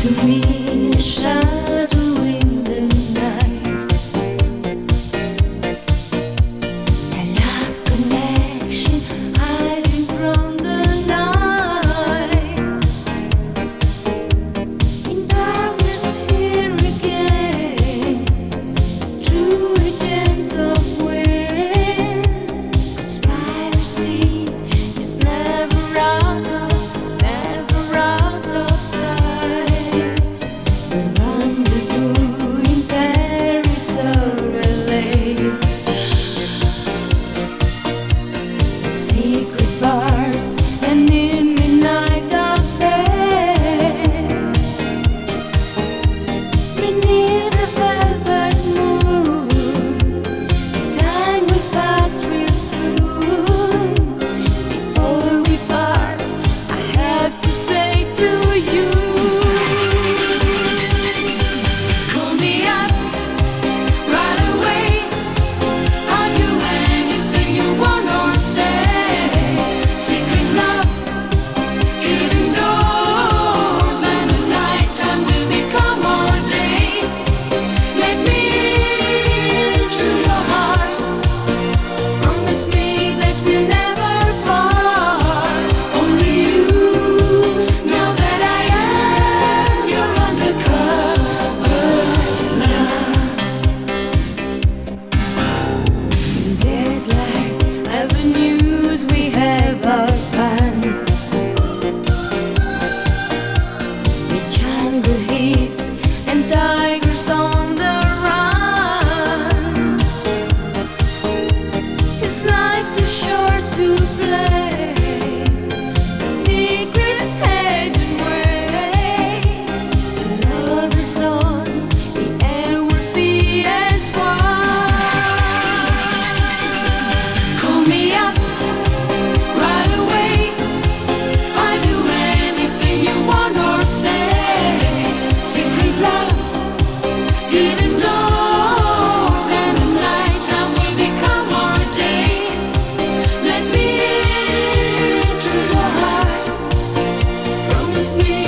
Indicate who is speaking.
Speaker 1: to me a shadow in the night, a love connection hiding from the light. In darkness here again, through a chance of wind, conspiracy is never out of sight. The rendezvous in Paris or LA, secret bars and in midnight cafes, beneath the velvet moon, time will pass real soon. Before we part, I have to say to you, call me up right away. I'll do anything you want or say. Secret love, hidden doors, and the nighttime will become our day. Let me into your heart. Promise me that we'll never part. Only you know that I am your undercover love. In gaslight avenues we have our fun, with jungle heat and tigers on the run. Is life too short to play the secret hidden way? Lovers on the air will be as one. Call me up right away. I'll do anything you want or say. Secret love, hidden doors, and the nighttime will become our day. Let me into your heart. Promise me